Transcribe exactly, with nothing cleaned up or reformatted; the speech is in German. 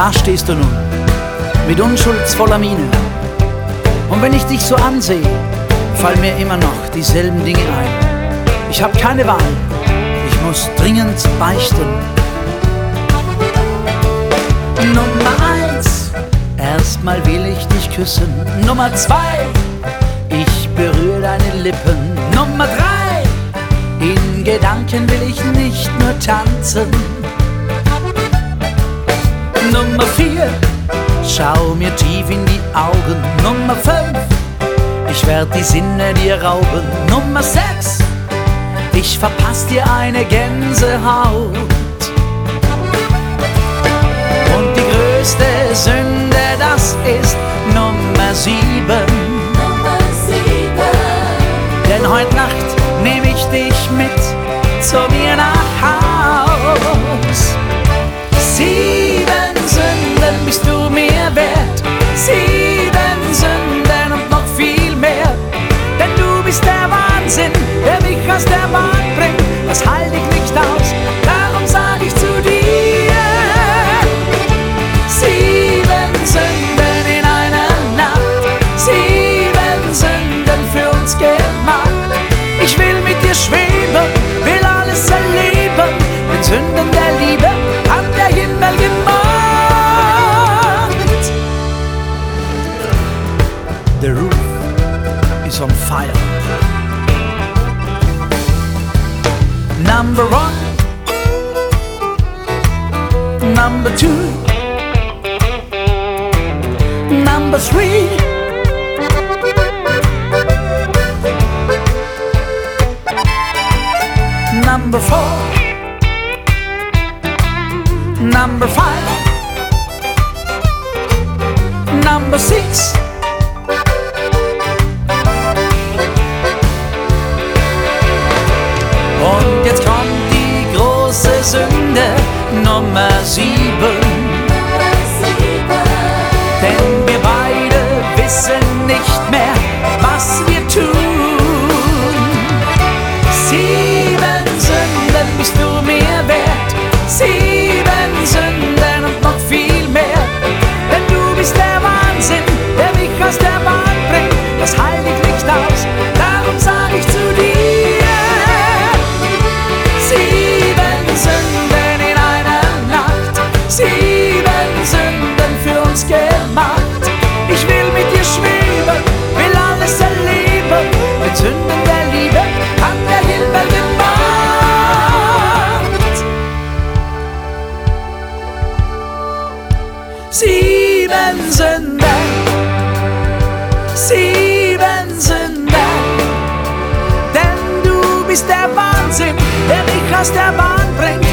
Da stehst du nun, mit unschuldsvoller Miene. Und wenn ich dich so ansehe, fallen mir immer noch dieselben Dinge ein. Ich hab keine Wahl, ich muss dringend beichten. Nummer eins, erstmal will ich dich küssen. Nummer zwei, ich berühre deine Lippen. Nummer drei, in Gedanken will ich nicht nur tanzen. Nummer vier, schau mir tief in die Augen. Nummer fünf, ich werd die Sinne dir rauben. Nummer sechs, ich verpass dir eine Gänsehaut. Und die größte Sünde, das ist Nummer sieben. Nummer sieben. Denn heute Nacht nehm ich dich mit zu mir nach Haus. Sieben Sünden bist du mir wert, sieben Sünden und noch viel mehr. Denn du bist der Wahnsinn, der mich aus der Bahn bringt. Das halte ich nicht aus, darum sag ich zu dir. Sieben Sünden in einer Nacht, sieben Sünden für uns gemacht. Ich will mit dir schweben, will alles erleben, mit Sünden der Liebe hat der Himmel gemacht. The roof is on fire. Number one, number two, number three. Number four, number five, number six. Und jetzt kommt die große Sünde, Nummer sieben. Nummer sieben. Denn wir beide wissen nicht mehr, was wir tun. Sieben Sünden bist du mir wert, sieben Sünden und noch viel mehr. Denn du bist der Wahnsinn, der mich aus der Bahn bringt. Das halte ich nicht aus, darum sag ich zu dir. Sieben Sünden in einer Nacht, sieben Sünden für uns gemacht. Ich will mit dir schweben, will alles erleben, mit Sünden der Liebe hat der Himmel gemacht. Sieben Sünden, sieben Sünden, denn du bist der Wahnsinn, der mich aus der Bahn bringt.